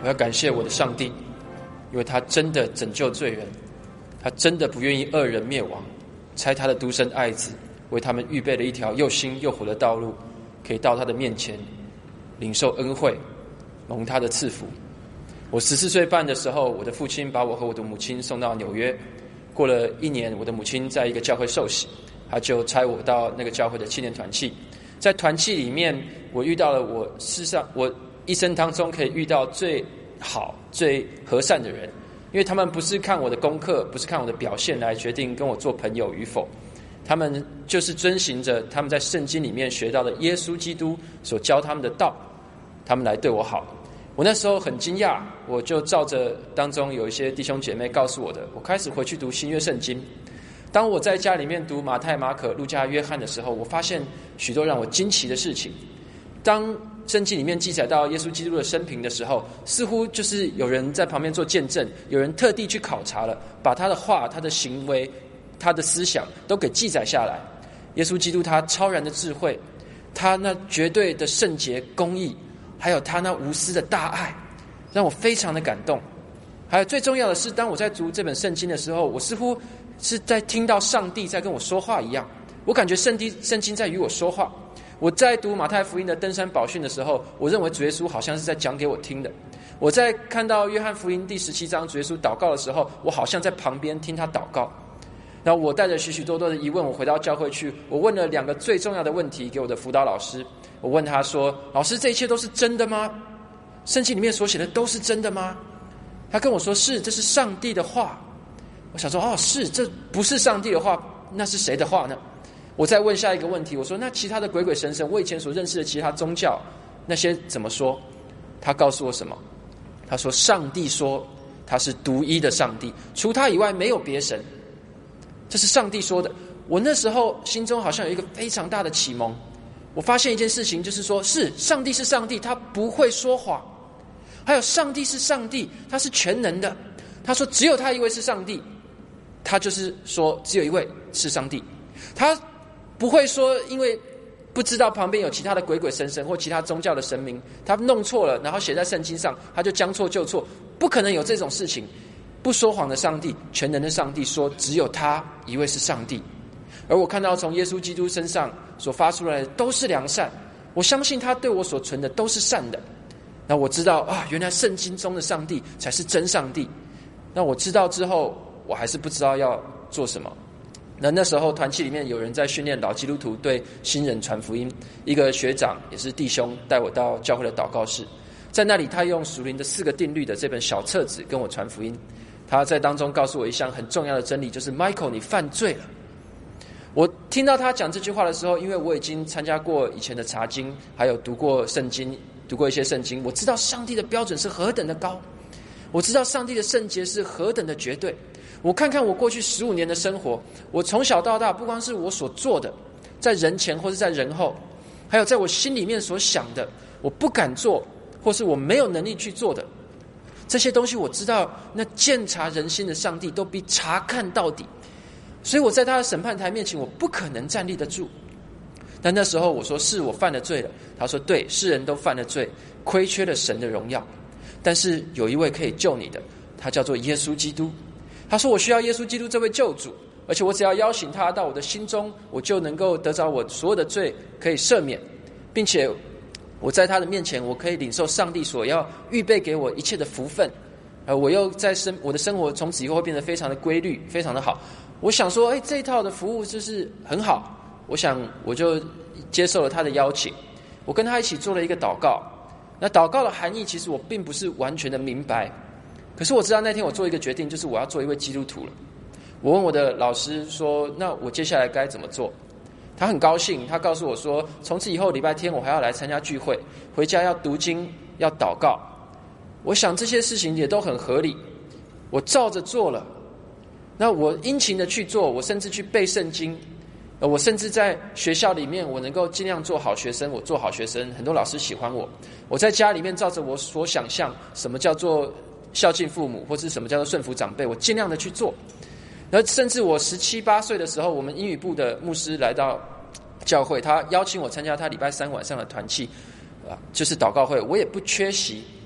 我要感谢我的上帝，因为他真的拯救罪人，他真的不愿意恶人灭亡，差他的独生爱子为他们预备了一条又新又活的道路，可以到他的面前领受恩惠，蒙他的赐福。我14岁半的时候，我的父亲把我和我的母亲送到纽约。过了1年，我的母亲在一个教会受洗，他就差我到那个教会的青年团契。在团契里面，我遇到了我一生当中可以遇到最好最和善的人，因为他们不是看我的功课，不是看我的表现来决定跟我做朋友与否，他们就是遵循着他们在圣经里面学到的耶稣基督所教他们的道，他们来对我好。我那时候很惊讶，我就照着当中有一些弟兄姐妹告诉我的，我开始回去读新约圣经。当我在家里面读马太、马可、路加、约翰的时候，我发现许多让我惊奇的事情。当圣经里面记载到耶稣基督的生平的时候，似乎就是有人在旁边做见证，有人特地去考察了，把他的话、他的行为、他的思想都给记载下来。耶稣基督他超然的智慧，他那绝对的圣洁公义，还有他那无私的大爱，让我非常的感动。还有最重要的是，当我在读这本圣经的时候，我似乎是在听到上帝在跟我说话一样，我感觉圣经在与我说话。我在读马太福音的登山宝训的时候，我认为主耶稣好像是在讲给我听的。我在看到约翰福音第17章主耶稣祷告的时候，我好像在旁边听他祷告。然后我带着许许多多的疑问，我回到教会去，我问了2个最重要的问题给我的辅导老师。我问他说，老师，这一切都是真的吗？圣经里面所写的都是真的吗？他跟我说，是，这是上帝的话。我想说，是，这不是上帝的话，那是谁的话呢？我再问下一个问题，我说，那其他的鬼鬼神神，我以前所认识的其他宗教，那些怎么说？他告诉我什么？他说，上帝说他是独一的上帝，除他以外没有别神。这是上帝说的。我那时候心中好像有一个非常大的启蒙，我发现一件事情，就是说，是上帝是上帝，他不会说谎。还有上帝是上帝，他是全能的。他说只有他一位是上帝，他就是说只有一位是上帝。他不会说因为不知道旁边有其他的鬼鬼神神或其他宗教的神明，他弄错了，然后写在圣经上，他就将错就错，不可能有这种事情。不说谎的上帝，全能的上帝说只有他一位是上帝。而我看到从耶稣基督身上所发出来的都是良善，我相信他对我所存的都是善的。那我知道原来圣经中的上帝才是真上帝。那我知道之后，我还是不知道要做什么。那时候团契里面有人在训练老基督徒对新人传福音，一个学长也是弟兄带我到教会的祷告室，在那里他用属灵的4个定律的这本小册子跟我传福音。他在当中告诉我一项很重要的真理，就是 Michael 你犯罪了。我听到他讲这句话的时候，因为我已经参加过以前的查经，还有读过圣经，读过一些圣经，我知道上帝的标准是何等的高，我知道上帝的圣洁是何等的绝对。我看看我过去15年的生活，我从小到大，不光是我所做的，在人前或是在人后，还有在我心里面所想的，我不敢做或是我没有能力去做的，这些东西我知道，那鉴察人心的上帝都必查看到底。所以我在他的审判台面前，我不可能站立得住。但那时候我说，是我犯了罪了。他说，对，世人都犯了罪，亏缺了神的荣耀，但是有一位可以救你的，他叫做耶稣基督。他说，我需要耶稣基督这位救主，而且我只要邀请他到我的心中，我就能够得着我所有的罪可以赦免，并且我在他的面前，我可以领受上帝所要预备给我一切的福分。我又我的生活从此以后会变得非常的规律，非常的好。我想说，这一套的服务就是很好。我想我就接受了他的邀请，我跟他一起做了一个祷告。那祷告的含义其实我并不是完全的明白，可是我知道那天我做一个决定，就是我要做一位基督徒了。我问我的老师说，那我接下来该怎么做？他很高兴，他告诉我说，从此以后礼拜天我还要来参加聚会，回家要读经，要祷告。我想这些事情也都很合理，我照着做了。那我殷勤的去做，我甚至去背圣经，我甚至在学校里面我能够尽量做好学生，我做好学生，很多老师喜欢我。我在家里面照着我所想象什么叫做孝敬父母，或是什么叫做顺服长辈，我尽量的去做。然后甚至我17、18岁的时候，我们英语部的牧师来到教会，他邀请我参加他礼拜3晚上的团契，就是祷告会，我也不缺席。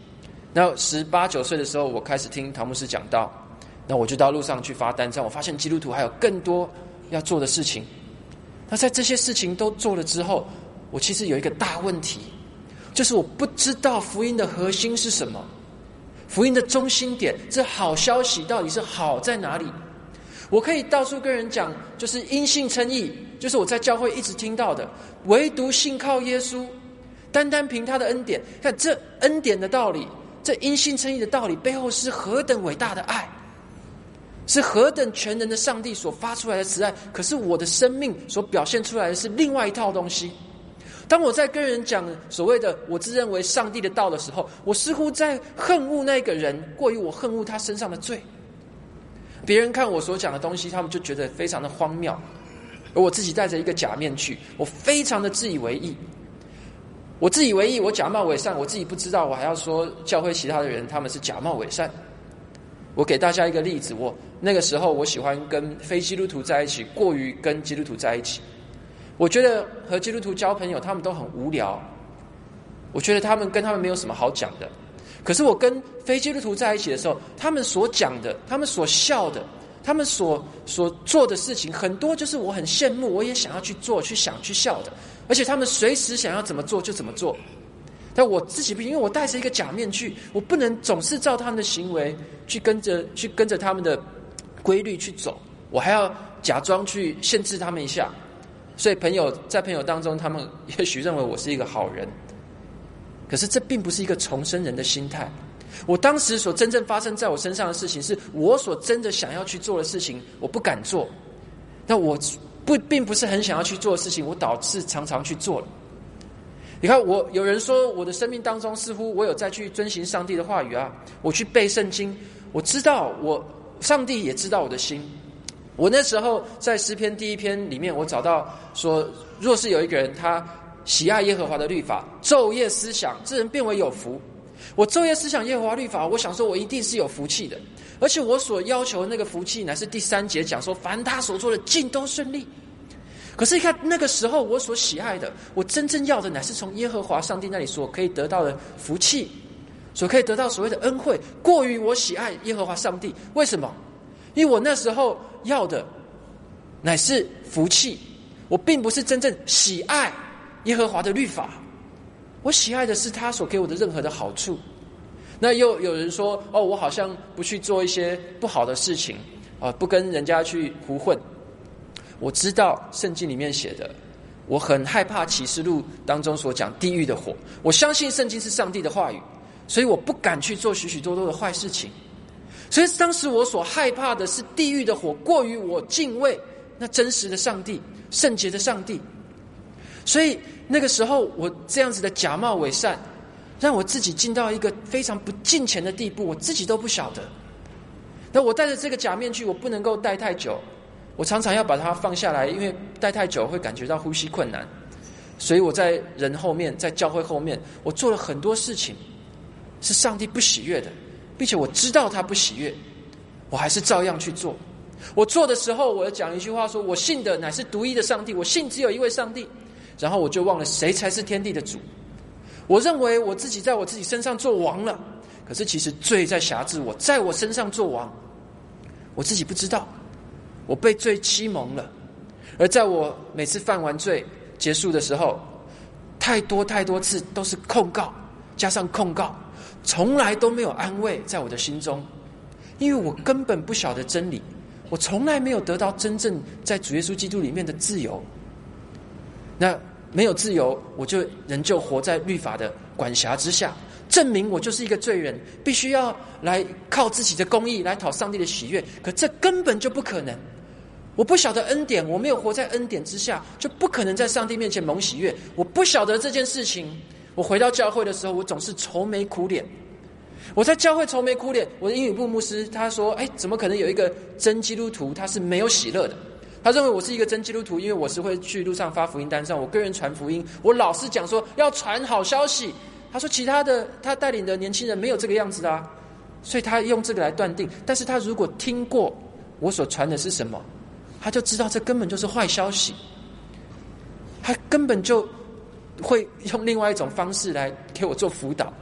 然后18、19岁的时候，我开始听唐牧师讲道，那我就到路上去发单张，我发现基督徒还有更多要做的事情。那在这些事情都做了之后，我其实有一个大问题，就是我不知道福音的核心是什么，福音的中心点，这好消息到底是好在哪里？我可以到处跟人讲，就是因信称义，就是我在教会一直听到的，唯独信靠耶稣，单单凭他的恩典。看这恩典的道理，这因信称义的道理背后是何等伟大的爱，是何等全能的上帝所发出来的慈爱。可是我的生命所表现出来的是另外一套东西。当我在跟人讲所谓的我自认为上帝的道的时候，我似乎在恨恶那个人，过于我恨恶他身上的罪。别人看我所讲的东西，他们就觉得非常的荒谬，而我自己戴着一个假面具，我非常的自以为意。我自以为意，我假冒伪善，我自己不知道，我还要说教会其他的人他们是假冒伪善。我给大家一个例子，我那个时候我喜欢跟非基督徒在一起，过于跟基督徒在一起。我觉得和基督徒交朋友，他们都很无聊，我觉得跟他们没有什么好讲的。可是我跟非基督徒在一起的时候，他们所讲的，他们所笑的，他们所做的事情，很多就是我很羡慕，我也想要去做，去想去笑的。而且他们随时想要怎么做就怎么做。但我自己因为我戴着一个假面具，我不能总是照他们的行为去跟着他们的规律去走，我还要假装去限制他们一下。所以在朋友当中，他们也许认为我是一个好人，可是这并不是一个重生人的心态。我当时所真正发生在我身上的事情，是我所真的想要去做的事情，我不敢做。那我并不是很想要去做的事情，我导致常常去做了。你看，有人说我的生命当中似乎我有在去遵行上帝的话语啊，我去背圣经，我知道上帝也知道我的心。我那时候在诗篇第1篇里面，我找到说，若是有一个人他喜爱耶和华的律法，昼夜思想，这人变为有福。我昼夜思想耶和华律法，我想说我一定是有福气的，而且我所要求的那个福气乃是第3节讲说，凡他所做的尽都顺利。可是你看那个时候我所喜爱的，我真正要的乃是从耶和华上帝那里所可以得到的福气，所可以得到所谓的恩惠，过于我喜爱耶和华上帝。为什么？因为我那时候要的乃是福气，我并不是真正喜爱耶和华的律法，我喜爱的是他所给我的任何的好处。那又有人说，我好像不去做一些不好的事情，不跟人家去胡混。我知道圣经里面写的，我很害怕启示录当中所讲地狱的火，我相信圣经是上帝的话语，所以我不敢去做许许多多的坏事情。所以当时我所害怕的是地狱的火，过于我敬畏那真实的上帝，圣洁的上帝。所以那个时候我这样子的假冒伪善，让我自己进到一个非常不敬虔的地步，我自己都不晓得。那我戴着这个假面具，我不能够戴太久，我常常要把它放下来，因为戴太久会感觉到呼吸困难。所以我在人后面，在教会后面，我做了很多事情是上帝不喜悦的，并且我知道他不喜悦，我还是照样去做。我做的时候，我讲一句话说，我信的乃是独一的上帝，我信只有一位上帝。然后我就忘了谁才是天地的主。我认为我自己在我自己身上做王了，可是其实罪在辖制我，在我身上做王，我自己不知道，我被罪欺蒙了。而在我每次犯完罪结束的时候，太多次都是控告加上控告，从来都没有安慰在我的心中，因为我根本不晓得真理，我从来没有得到真正在主耶稣基督里面的自由。那没有自由，我就仍旧活在律法的管辖之下，证明我就是一个罪人，必须要来靠自己的公义来讨上帝的喜悦。可这根本就不可能，我不晓得恩典，我没有活在恩典之下，就不可能在上帝面前蒙喜悦。我不晓得这件事情，我回到教会的时候，我总是愁眉苦脸。我在教会愁眉苦脸，我的英语部牧师他说，怎么可能有一个真基督徒他是没有喜乐的？他认为我是一个真基督徒，因为我是会去路上发福音单上，我跟人传福音，我老是讲说要传好消息。他说其他的他带领的年轻人没有这个样子啊，所以他用这个来断定。但是他如果听过我所传的是什么，他就知道这根本就是坏消息，他根本就会用另外一种方式来给我做辅导。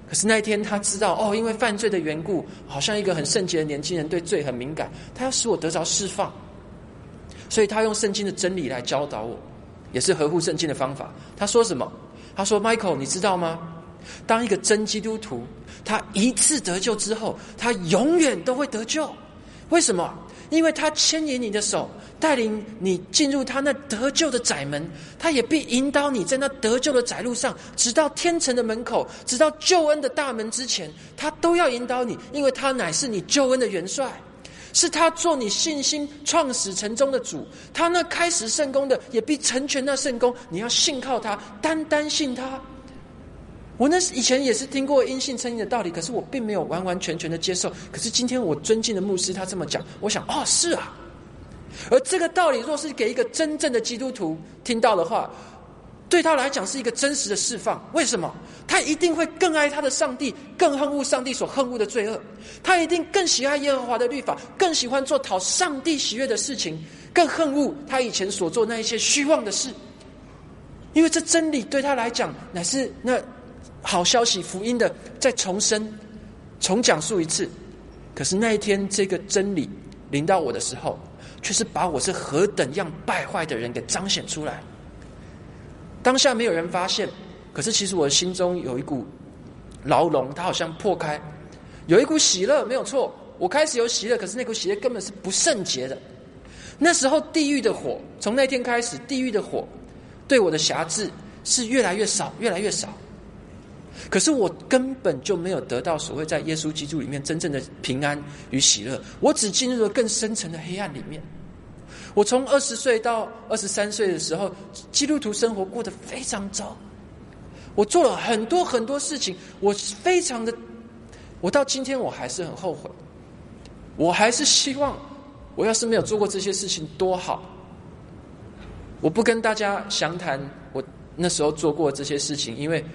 可是那一天他知道，因为犯罪的缘故，好像一个很圣洁的年轻人对罪很敏感，他要使我得着释放，所以他用圣经的真理来教导我，也是合乎圣经的方法。他说什么？他说 Michael 你知道吗？当一个真基督徒，他一次得救之后，他永远都会得救。为什么？因为他牵引你的手，带领你进入他那得救的窄门，他也必引导你在那得救的窄路上，直到天城的门口，直到救恩的大门之前，他都要引导你，因为他乃是你救恩的元帅，是他做你信心创始成终的主，他那开始圣工的也必成全那圣工，你要信靠他，单单信他。我以前也是听过因信称义的道理，可是我并没有完完全全的接受。可是今天我尊敬的牧师他这么讲，我想是啊。而这个道理若是给一个真正的基督徒听到的话，对他来讲是一个真实的释放。为什么？他一定会更爱他的上帝，更恨恶上帝所恨恶的罪恶。他一定更喜爱耶和华的律法，更喜欢做讨上帝喜悦的事情，更恨恶他以前所做那一些虚妄的事。因为这真理对他来讲乃是那好消息福音的再重申重讲述一次。可是那一天这个真理临到我的时候，却是把我是何等样败坏的人给彰显出来。当下没有人发现，可是其实我的心中有一股牢笼，它好像破开，有一股喜乐，没有错，我开始有喜乐，可是那股喜乐根本是不圣洁的。那时候地狱的火，从那天开始，地狱的火对我的辖制是越来越少，越来越少。可是我根本就没有得到所谓在耶稣基督里面真正的平安与喜乐，我只进入了更深层的黑暗里面。我从20岁到23岁的时候，基督徒生活过得非常糟，我做了很多很多事情，我到今天我还是很后悔，我还是希望我要是没有做过这些事情多好。我不跟大家详谈我那时候做过这些事情，因为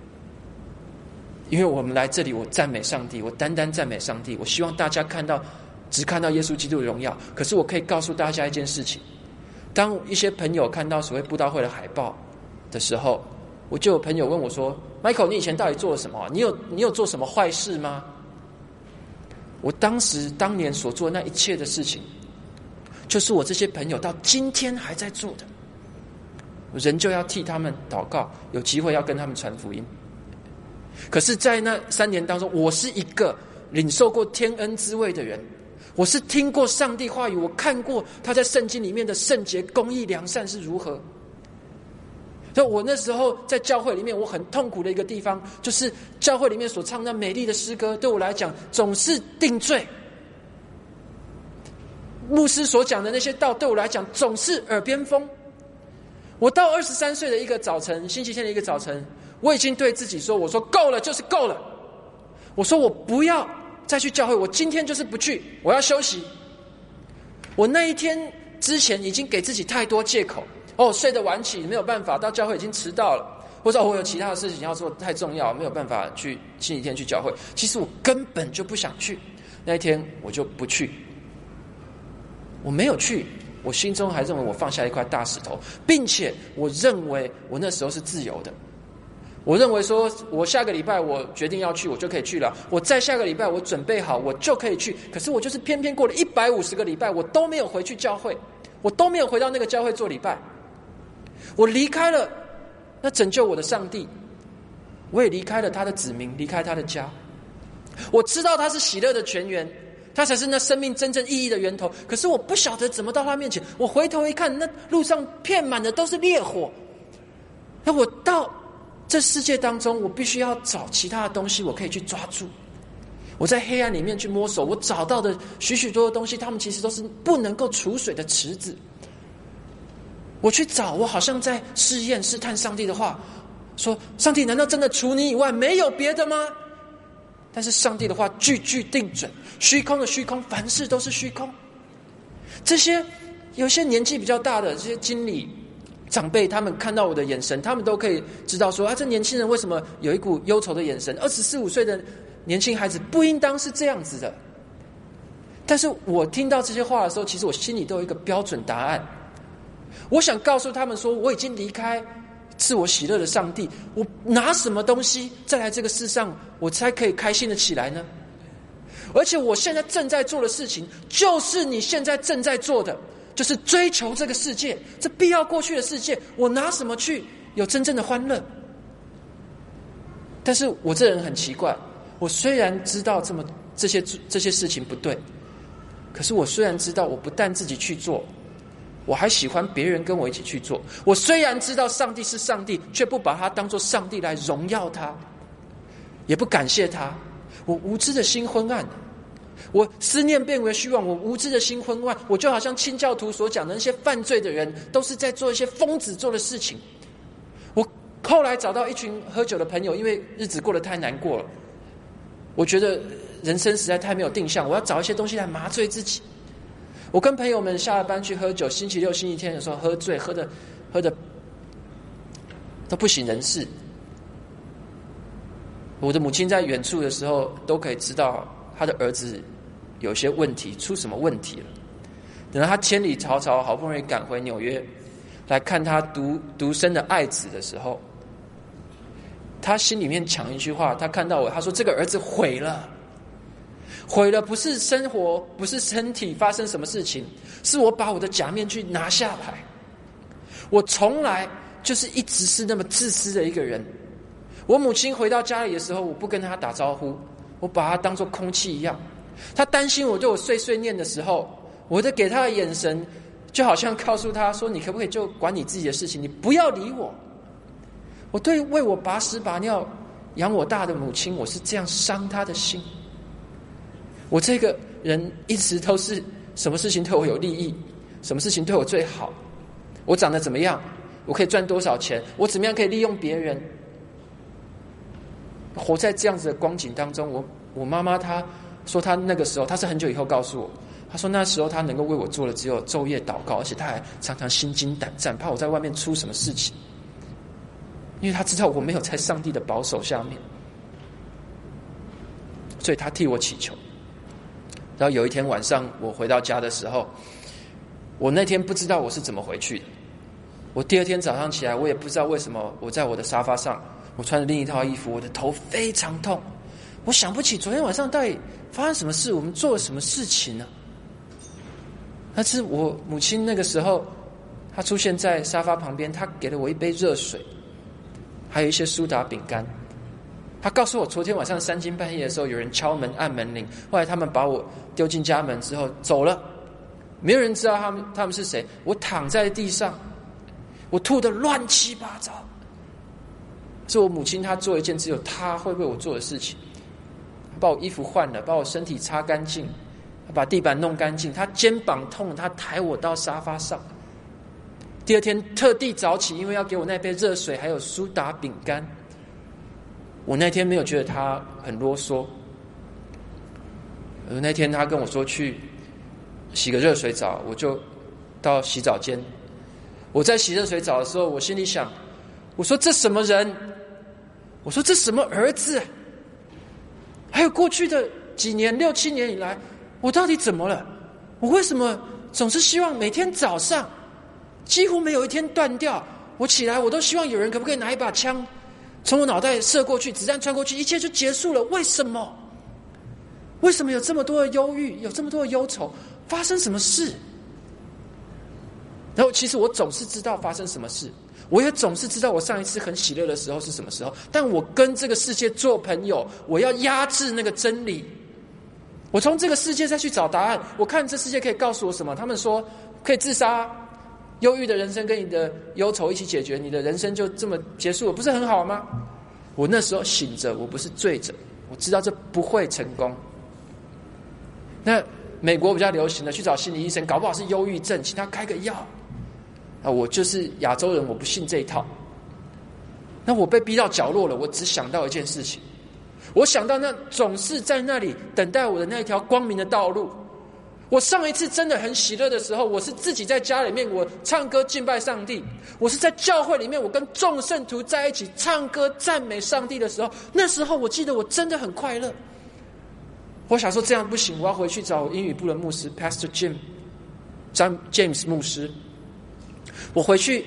我们来这里，我赞美上帝，我单单赞美上帝。我希望大家只看到耶稣基督的荣耀。可是我可以告诉大家一件事情，当一些朋友看到所谓布道会的海报的时候，我就有朋友问我说 Michael 你以前到底做了什么？你有做什么坏事吗？我当年所做的那一切的事情，就是我这些朋友到今天还在做的，我仍旧要替他们祷告，有机会要跟他们传福音。可是在那3年当中，我是一个领受过天恩滋味的人，我是听过上帝话语，我看过他在圣经里面的圣洁、公义、良善是如何。所以我那时候在教会里面，我很痛苦的一个地方，就是教会里面所唱那美丽的诗歌，对我来讲总是定罪。牧师所讲的那些道，对我来讲总是耳边风。我到23岁的一个早晨，星期天的一个早晨，我已经对自己说，我说够了就是够了，我说我不要再去教会，我今天就是不去，我要休息。我那一天之前已经给自己太多借口，睡得晚起没有办法，到教会已经迟到了，或者我有其他的事情要做太重要，没有办法去星期天去教会。其实我根本就不想去，那一天我就不去，我没有去。我心中还认为我放下一块大石头，并且我认为我那时候是自由的。我认为说我下个礼拜我决定要去，我就可以去了，我再下个礼拜我准备好我就可以去。可是我就是偏偏过了150个礼拜，我都没有回去教会，我都没有回到那个教会做礼拜。我离开了那拯救我的上帝，我也离开了他的子民，离开他的家。我知道他是喜乐的泉源，他才是那生命真正意义的源头。可是我不晓得怎么到他面前，我回头一看，那路上遍满的都是烈火。那我到这世界当中，我必须要找其他的东西我可以去抓住。我在黑暗里面去摸索，我找到的许许多的东西，它们其实都是不能够储水的池子。我去找，我好像在试探上帝的话，说上帝难道真的除你以外没有别的吗？但是上帝的话句句定准，虚空的虚空，凡事都是虚空。这些有些年纪比较大的这些经理长辈，他们看到我的眼神，他们都可以知道说这年轻人为什么有一股忧愁的眼神。24、25岁的年轻孩子不应当是这样子的。但是我听到这些话的时候，其实我心里都有一个标准答案。我想告诉他们说，我已经离开赐我喜乐的上帝，我拿什么东西再来这个世上，我才可以开心的起来呢？而且我现在正在做的事情，就是你现在正在做的，就是追求这个世界，这必要过去的世界，我拿什么去有真正的欢乐？但是我这人很奇怪，我虽然知道这些事情不对，可是我虽然知道我不但自己去做，我还喜欢别人跟我一起去做。我虽然知道上帝是上帝，却不把他当作上帝来荣耀他，也不感谢他。我无知的心昏暗，我思念变为虚妄，我无知的心昏暗。我就好像清教徒所讲的那些犯罪的人，都是在做一些疯子做的事情。我后来找到一群喝酒的朋友，因为日子过得太难过了，我觉得人生实在太没有定向，我要找一些东西来麻醉自己。我跟朋友们下了班去喝酒，星期六、星期天的时候喝醉，喝的都不省人事。我的母亲在远处的时候，都可以知道她的儿子有些问题，出什么问题了。等到他千里迢迢好不容易赶回纽约来看他独生的爱子的时候，他心里面讲一句话，他看到我，他说这个儿子毁了，不是生活，不是身体发生什么事情，是我把我的假面具拿下来。我从来就是一直是那么自私的一个人。我母亲回到家里的时候，我不跟她打招呼，我把她当作空气一样。她担心我对我碎碎念的时候，我的给她的眼神就好像告诉她说，你可不可以就管你自己的事情，你不要理我。我对为我把屎把尿养我大的母亲，我是这样伤她的心。我这个人一直都是什么事情对我有利益，什么事情对我最好，我长得怎么样，我可以赚多少钱，我怎么样可以利用别人，活在这样子的光景当中。我妈妈她说，她那个时候，她是很久以后告诉我，她说那时候她能够为我做的只有昼夜祷告，而且她还常常心惊胆战，怕我在外面出什么事情，因为她知道我没有在上帝的保守下面，所以她替我祈求。然后有一天晚上我回到家的时候，我那天不知道我是怎么回去的。我第二天早上起来，我也不知道为什么，我在我的沙发上，我穿着另一套衣服，我的头非常痛。我想不起昨天晚上到底发生什么事，我们做了什么事情呢？但是我母亲那个时候，她出现在沙发旁边，她给了我一杯热水，还有一些苏打饼干。她告诉我，昨天晚上3更半夜的时候，有人敲门按门铃，后来他们把我丢进家门之后走了，没有人知道他们是谁。我躺在地上，我吐得乱七八糟。是我母亲她做一件只有她会为我做的事情，她把我衣服换了，把我身体擦干净，她把地板弄干净，她肩膀痛，她抬我到沙发上。第二天特地早起，因为要给我那杯热水还有苏打饼干。我那天没有觉得她很啰嗦，那天她跟我说去洗个热水澡，我就到洗澡间。我在洗热水澡的时候，我心里想，我说这什么人，我说这什么儿子，还有过去的几年6、7年以来，我到底怎么了？我为什么总是希望每天早上几乎没有一天断掉，我起来我都希望有人可不可以拿一把枪从我脑袋射过去，子弹穿过去，一切就结束了。为什么？为什么有这么多的忧郁，有这么多的忧愁？发生什么事？然后其实我总是知道发生什么事，我也总是知道我上一次很喜乐的时候是什么时候，但我跟这个世界做朋友，我要压制那个真理。我从这个世界再去找答案，我看这世界可以告诉我什么。他们说可以自杀，忧郁的人生跟你的忧愁一起解决，你的人生就这么结束了，不是很好吗？我那时候醒着，我不是醉着，我知道这不会成功。那美国比较流行的去找心理医生，搞不好是忧郁症，请他开个药。我就是亚洲人，我不信这一套。那我被逼到角落了，我只想到一件事情，我想到那总是在那里等待我的那一条光明的道路。我上一次真的很喜乐的时候，我是自己在家里面，我唱歌敬拜上帝。我是在教会里面，我跟众圣徒在一起唱歌赞美上帝的时候，那时候我记得我真的很快乐。我想说这样不行，我要回去找英语部的牧师 Pastor James 牧师。我回去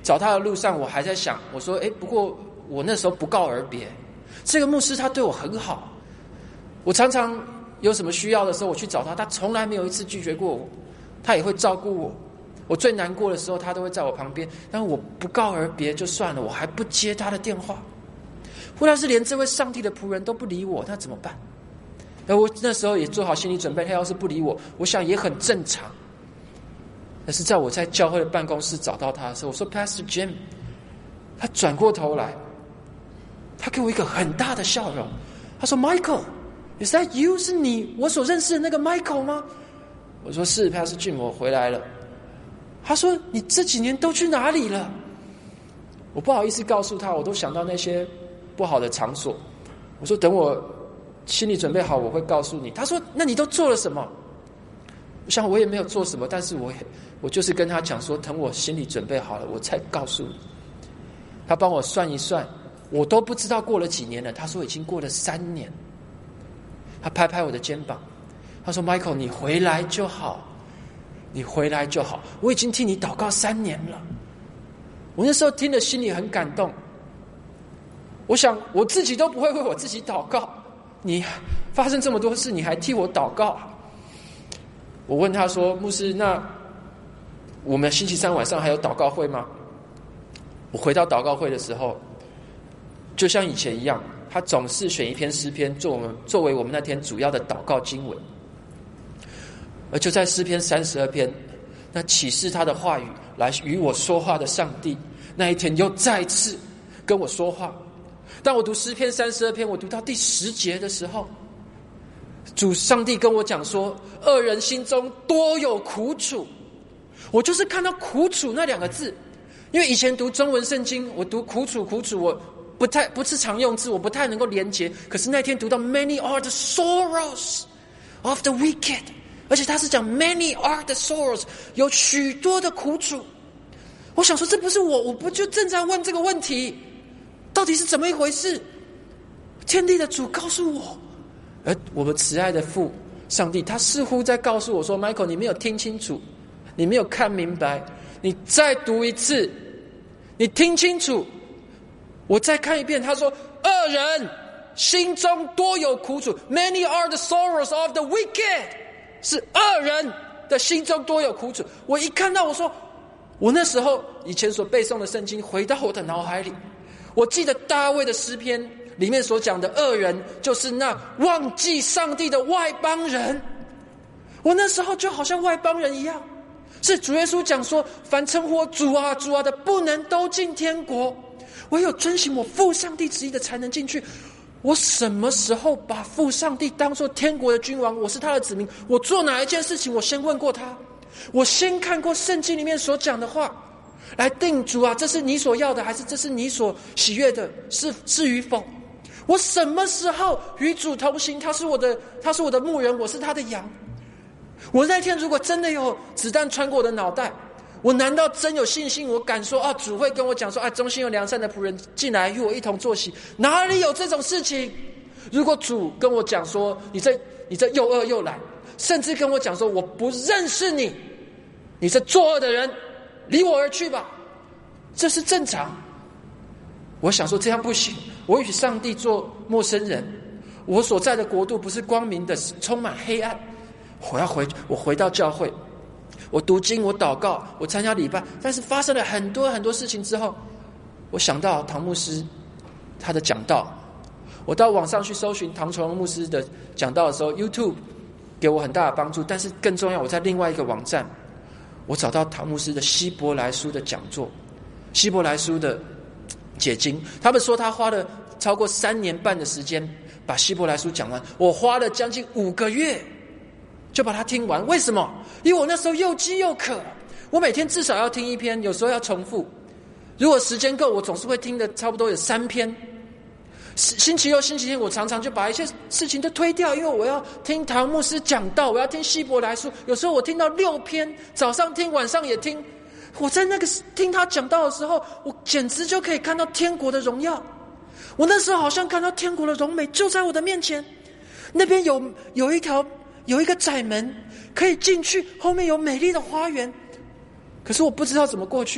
找他的路上，我还在想，我说不过我那时候不告而别，这个牧师他对我很好，我常常有什么需要的时候我去找他，他从来没有一次拒绝过我，他也会照顾我，我最难过的时候他都会在我旁边，但我不告而别就算了，我还不接他的电话。或者是连这位上帝的仆人都不理我，那怎么办？而我那时候也做好心理准备，他要是不理我，我想也很正常。但是在我在教会的办公室找到他的时候，我说 Pastor Jim， 他转过头来，他给我一个很大的笑容，他说 Michael Is that you？ 是你我所认识的那个 Michael 吗？我说是 Pastor Jim， 我回来了。他说你这几年都去哪里了？我不好意思告诉他，我都想到那些不好的场所。我说等我心里准备好我会告诉你。他说那你都做了什么？我想我也没有做什么，但是我就是跟他讲说，等我心里准备好了我才告诉你。他帮我算一算，我都不知道过了几年了，他说已经过了3年。他拍拍我的肩膀，他说 Michael 你回来就好，你回来就好，我已经替你祷告3年了。我那时候听了心里很感动，我想我自己都不会为我自己祷告，你发生这么多事你还替我祷告。我问他说牧师，那我们星期3晚上还有祷告会吗？我回到祷告会的时候就像以前一样，他总是选一篇诗篇作为我们那天主要的祷告经文。而就在诗篇32篇，那启示他的话语来与我说话的上帝那一天又再次跟我说话。当我读诗篇32篇，我读到第10节的时候，主上帝跟我讲说，恶人心中多有苦楚。我就是看到苦楚那2个字，因为以前读中文圣经，我读苦楚我不是常用字，我不太能够连结。可是那天读到 Many are the sorrows of the wicked， 而且他是讲 Many are the sorrows， 有许多的苦楚。我想说这不是我不就正在问这个问题，到底是怎么一回事？天地的主告诉我，而我们慈爱的父上帝他似乎在告诉我说 Michael 你没有听清楚，你没有看明白，你再读一次，你听清楚，我再看一遍。他说恶人心中多有苦楚， Many are the sorrows of the wicked， 是恶人的心中多有苦楚。我一看到，我说我那时候以前所背诵的圣经回到我的脑海里，我记得大卫的诗篇里面所讲的恶人就是那忘记上帝的外邦人。我那时候就好像外邦人一样，是主耶稣讲说，凡称呼我主啊主啊的不能都进天国，唯有遵行我父上帝旨意的才能进去。我什么时候把父上帝当作天国的君王？我是他的子民，我做哪一件事情我先问过他？我先看过圣经里面所讲的话来定主啊，这是你所要的还是这是你所喜悦的，是与否？我什么时候与主同行？他是我的牧人，我是他的羊。我那天如果真的有子弹穿过我的脑袋，我难道真有信心我敢说主会跟我讲说中心有良善的仆人进来与我一同坐席？哪里有这种事情？如果主跟我讲说你这又恶又懒，甚至跟我讲说我不认识你，你这作恶的人，离我而去吧，这是正常。我想说这样不行，我与上帝做陌生人，我所在的国度不是光明的，充满黑暗。我回到教会，我读经，我祷告，我参加礼拜，但是发生了很多很多事情之后，我想到唐牧师他的讲道，我到网上去搜寻唐崇荣牧师的讲道的时候， YouTube 给我很大的帮助，但是更重要，我在另外一个网站我找到唐牧师的希伯来书的讲座，希伯来书的解经。他们说他花了超过3年半的时间把希伯来书讲完，我花了将近5个月就把它听完。为什么？因为我那时候又饥又渴，我每天至少要听1篇，有时候要重复，如果时间够我总是会听的差不多有3篇。星期六星期天我常常就把一些事情都推掉，因为我要听唐牧师讲道，我要听希伯来书，有时候我听到6篇，早上听晚上也听。我在那个听他讲道的时候，我简直就可以看到天国的荣耀。我那时候好像看到天国的荣美就在我的面前，那边有一个窄门可以进去，后面有美丽的花园，可是我不知道怎么过去。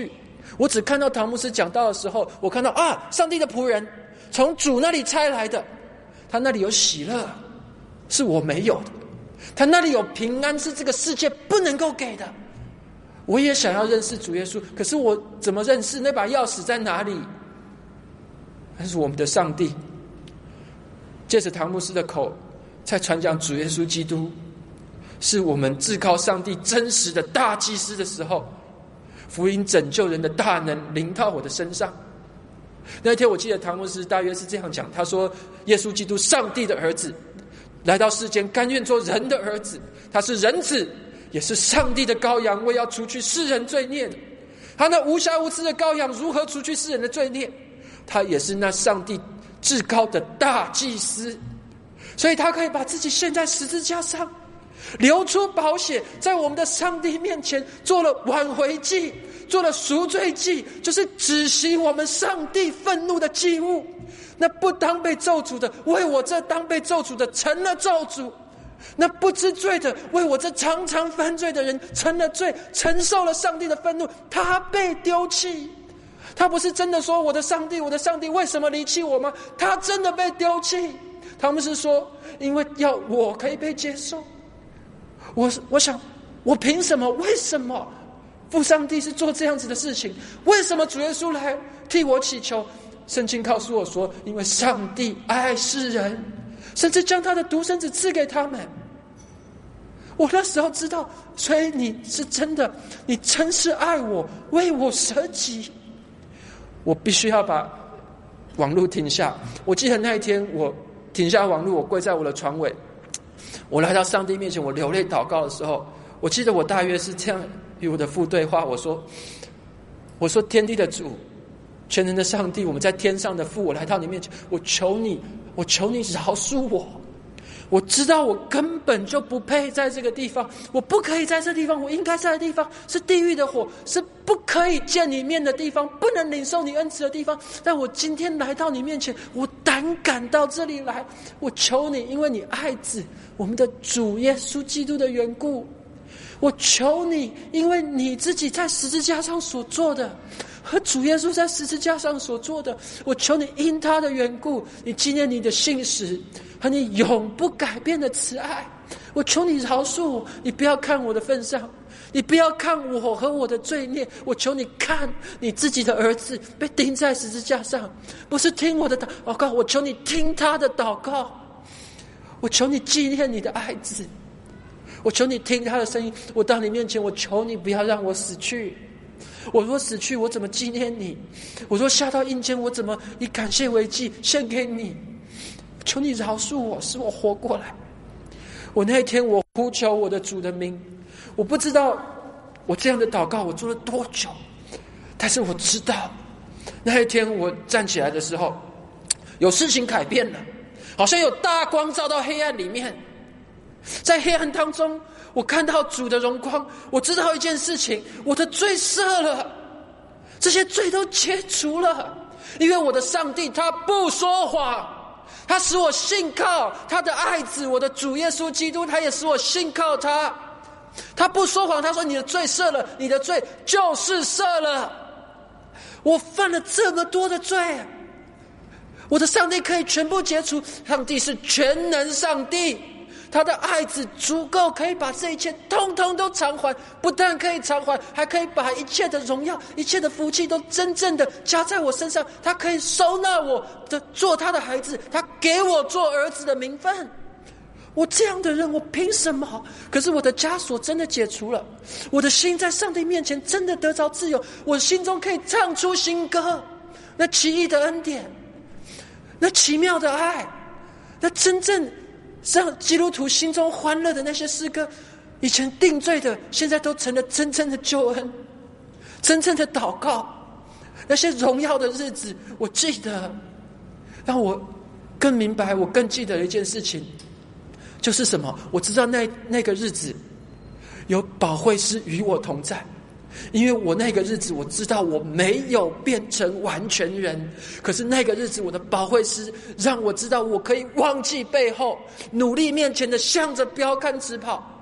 我只看到唐牧师讲道的时候，我看到上帝的仆人从主那里差来的，他那里有喜乐，是我没有的；他那里有平安，是这个世界不能够给的。我也想要认识主耶稣，可是我怎么认识？那把钥匙在哪里？那是我们的上帝借着唐牧师的口在传讲主耶稣基督是我们至高上帝真实的大祭司的时候，福音拯救人的大能临到我的身上。那一天我记得唐牧师大约是这样讲，他说耶稣基督上帝的儿子来到世间，甘愿做人的儿子，他是人子，也是上帝的羔羊，为要除去世人罪孽的。他那无瑕无疵的羔羊如何除去世人的罪孽？他也是那上帝至高的大祭司，所以他可以把自己献在十字架上，流出宝血，在我们的上帝面前做了挽回祭，做了赎罪祭，就是止息我们上帝愤怒的祭物。那不当被咒诅的，为我这当被咒诅的成了咒诅；那不知罪的，为我这常常犯罪的人成了罪，承受了上帝的愤怒。他被丢弃，他不是真的说我的上帝，我的上帝为什么离弃我吗？他真的被丢弃。他们是说，因为要我可以被接受。我想，我凭什么？为什么父上帝是做这样子的事情？为什么主耶稣来替我祈求？圣经告诉我说，因为上帝爱世人，甚至将他的独生子赐给他们。我那时候知道，所以你是真的，你真是爱我，为我舍己。我必须要把网络停下。我记得那一天我停下网络，我跪在我的床尾，我来到上帝面前，我流泪祷告的时候，我记得我大约是这样与我的父对话。我说天地的主，全能的上帝，我们在天上的父，我来到你面前，我求你饶恕我。我知道我根本就不配在这个地方，我不可以在这地方，我应该在的地方是地狱的火，是不可以见你面的地方，不能领受你恩慈的地方。但我今天来到你面前，我胆敢到这里来，我求你，因为你爱子我们的主耶稣基督的缘故，我求你，因为你自己在十字架上所做的和主耶稣在十字架上所做的，我求你因他的缘故，你纪念你的信实和你永不改变的慈爱。我求你饶恕我，你不要看我的份上，你不要看我和我的罪孽，我求你看你自己的儿子被钉在十字架上，不是听我的祷告，我求你听他的祷告，我求你纪念你的爱子，我求你听他的声音。我到你面前，我求你不要让我死去。我若死去，我怎么纪念你？我若下到阴间，我怎么以感谢为祭献给你？求你饶恕我，使我活过来。我那一天我呼求我的主的名，我不知道我这样的祷告我做了多久，但是我知道那一天我站起来的时候，有事情改变了，好像有大光照到黑暗里面，在黑暗当中我看到主的荣光。我知道一件事情，我的罪赦了，这些罪都解除了，因为我的上帝他不说谎，他使我信靠他的爱子我的主耶稣基督，他也使我信靠他。他不说谎，他说你的罪赦了，你的罪就是赦了。我犯了这么多的罪，我的上帝可以全部解除。上帝是全能上帝，他的爱子足够可以把这一切通通都偿还，不但可以偿还，还可以把一切的荣耀一切的福气都真正的加在我身上。他可以收纳我的做他的孩子，他给我做儿子的名分。我这样的人我凭什么？可是我的枷锁真的解除了，我的心在上帝面前真的得着自由，我心中可以唱出新歌，那奇异的恩典，那奇妙的爱，那真正让基督徒心中欢乐的那些诗歌，以前定罪的现在都成了真正的救恩，真正的祷告。那些荣耀的日子我记得，让我更明白，我更记得一件事情，就是什么？我知道那个日子有保惠师与我同在，因为我那个日子我知道我没有变成完全人，可是那个日子我的保惠师让我知道我可以忘记背后，努力面前的向着标杆直跑。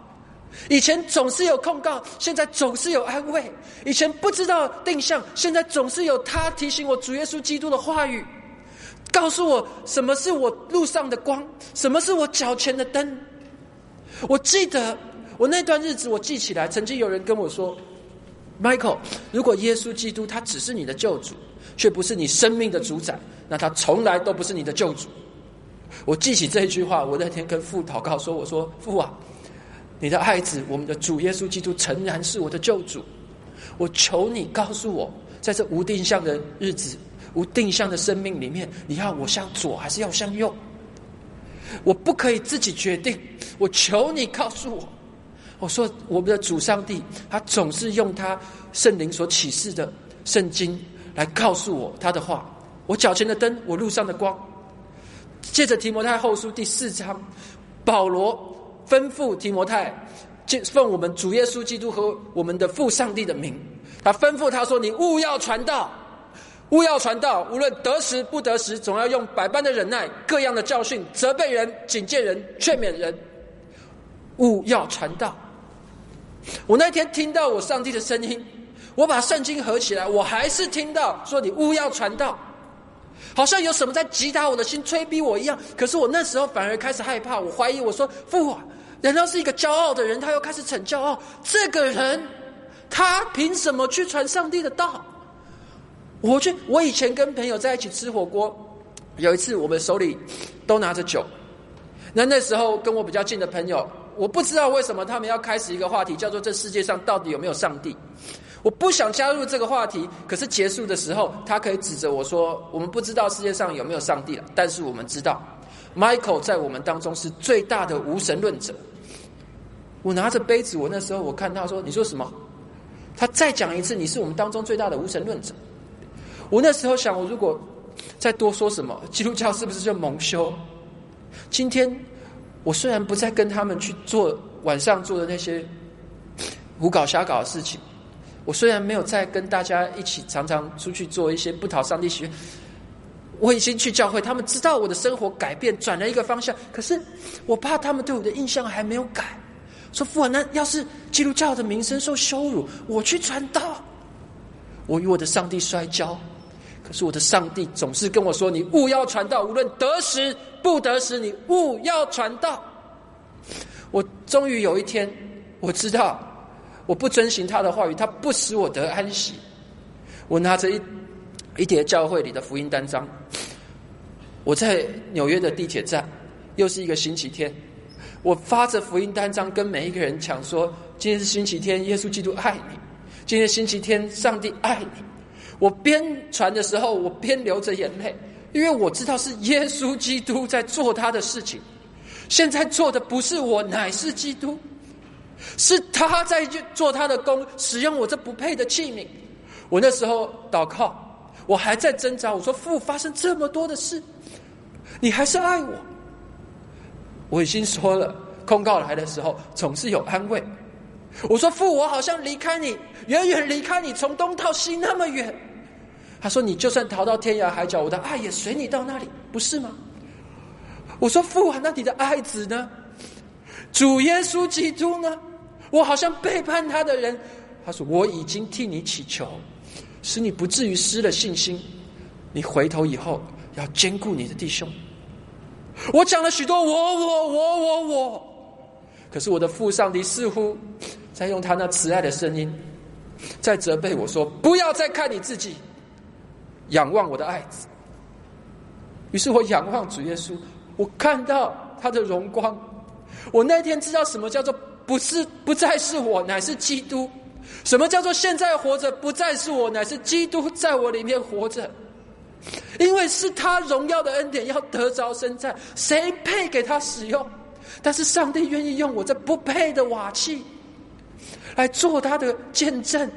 以前总是有控告，现在总是有安慰；以前不知道定向，现在总是有他提醒我主耶稣基督的话语，告诉我什么是我路上的光，什么是我脚前的灯。我记得我那段日子我记起来，曾经有人跟我说 Michael， 如果耶稣基督他只是你的救主，却不是你生命的主宰，那他从来都不是你的救主。我记起这一句话，我那天跟父祷告说，我说父啊，你的爱子我们的主耶稣基督诚然是我的救主，我求你告诉我，在这无定向的日子，无定向的生命里面，你要我向左还是要向右？我不可以自己决定，我求你告诉我。我说我们的主上帝他总是用他圣灵所启示的圣经来告诉我他的话，我脚前的灯，我路上的光。借着提摩太后书第4章，保罗吩咐提摩太，奉我们主耶稣基督和我们的父上帝的名，他吩咐他说，你务要传道，务要传道，无论得时不得时，总要用百般的忍耐，各样的教训，责备人，警戒人，劝勉人，务要传道。我那天听到我上帝的声音，我把圣经合起来，我还是听到说你务要传道，好像有什么在击打我的心，催逼我一样。可是我那时候反而开始害怕，我怀疑，我说父啊，难道是一个骄傲的人，他又开始逞骄傲？这个人他凭什么去传上帝的道？我以前跟朋友在一起吃火锅，有一次我们手里都拿着酒，那时候跟我比较近的朋友，我不知道为什么他们要开始一个话题，叫做这世界上到底有没有上帝。我不想加入这个话题，可是结束的时候他可以指着我说，我们不知道世界上有没有上帝了，但是我们知道 Michael 在我们当中是最大的无神论者。我拿着杯子，我那时候我看他说，你说什么？他再讲一次，你是我们当中最大的无神论者。我那时候想，我如果再多说什么，基督教是不是就蒙羞？今天我虽然不再跟他们去做晚上做的那些胡搞瞎搞的事情，我虽然没有再跟大家一起常常出去做一些不讨上帝喜悦，我已经去教会，他们知道我的生活改变，转了一个方向，可是我怕他们对我的印象还没有改。说父啊，那要是基督教的名声受羞辱，我去传道，我与我的上帝摔跤。可是我的上帝总是跟我说，你务要传道，无论得时不得时，你务要传道。我终于有一天我知道，我不遵行他的话语，他不使我得安息。我拿着一叠教会里的福音单张，我在纽约的地铁站，又是一个星期天，我发着福音单张跟每一个人讲说，今天是星期天，耶稣基督爱你，今天星期天，上帝爱你。我边传的时候，我边流着眼泪，因为我知道是耶稣基督在做他的事情，现在做的不是我，乃是基督，是他在做他的工，使用我这不配的器皿。我那时候祷告，我还在挣扎，我说父，发生这么多的事，你还是爱我。我已经说了，控告来的时候总是有安慰。我说父，我好像离开你，远远离开你，从东到西那么远。他说，你就算逃到天涯海角，我的爱也随你到那里，不是吗？我说父啊，那你的爱子呢？主耶稣基督呢？我好像背叛他的人。他说，我已经替你祈求，使你不至于失了信心，你回头以后要兼顾你的弟兄。我讲了许多我，可是我的父上帝似乎在用他那慈爱的声音在责备我说，不要再看你自己，仰望我的爱子。于是我仰望主耶稣，我看到他的荣光。我那天知道什么叫做不再是我，乃是基督。什么叫做现在活着不再是我，乃是基督在我里面活着。因为是他荣耀的恩典要得着称赞，谁配给他使用？但是上帝愿意用我这不配的瓦器来做他的见证。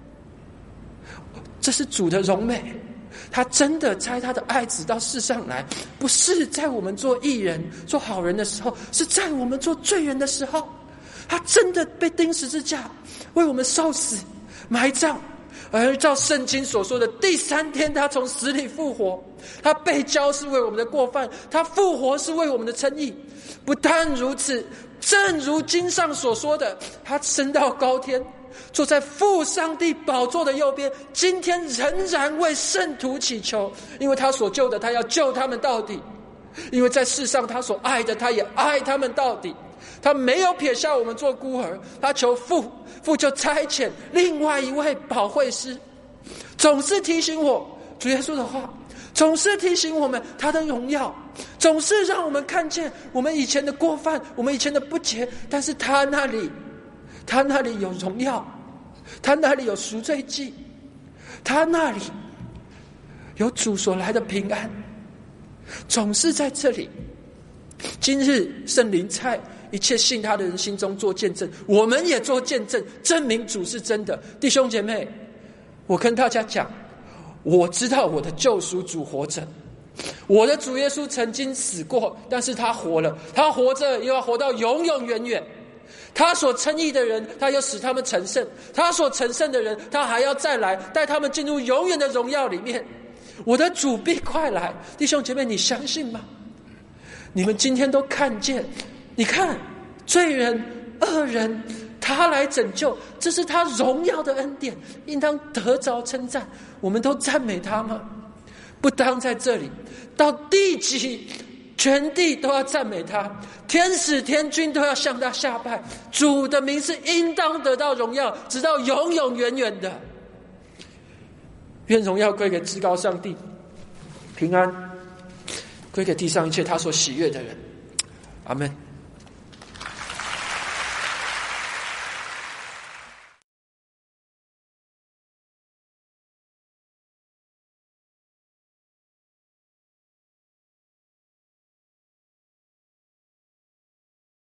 这是主的荣美，他真的差他的爱子到世上来，不是在我们做义人做好人的时候，是在我们做罪人的时候。他真的被钉十字架，为我们受死埋葬，而照圣经所说的第3天他从死里复活。他被交是为我们的过犯，他复活是为我们的称义。不但如此， 正如经上所说的，他升到高天，坐在父上帝宝座的右边，今天仍然为圣徒祈求，因为他所救的，他要救他们到底。因为在世上他所爱的，他也爱他们到底。他没有撇下我们做孤儿，他求父，父就差遣另外一位保惠师，总是提醒我主耶稣的话，总是提醒我们他的荣耀，总是让我们看见我们以前的过犯，我们以前的不洁，但是他那里有荣耀，他那里有赎罪祭，他那里有主所来的平安，总是在这里。今日圣灵在一切信他的人心中做见证，我们也做见证，证明主是真的。弟兄姐妹，我跟大家讲，我知道我的救赎主活着，我的主耶稣曾经死过，但是他活了，他活着又要活到永永远远。他所称义的人，他要使他们成圣，他所成圣的人，他还要再来带他们进入永远的荣耀里面。我的主必快来，弟兄姐妹，你相信吗？你们今天都看见，你看罪人恶人他来拯救，这是他荣耀的恩典，应当得着称赞。我们都赞美他吗？不当在这里，到地极全地都要赞美他，天使天君都要向他下拜。主的名是应当得到荣耀，直到永永远远的。愿荣耀归给至高上帝，平安归给地上一切他所喜悦的人。阿们。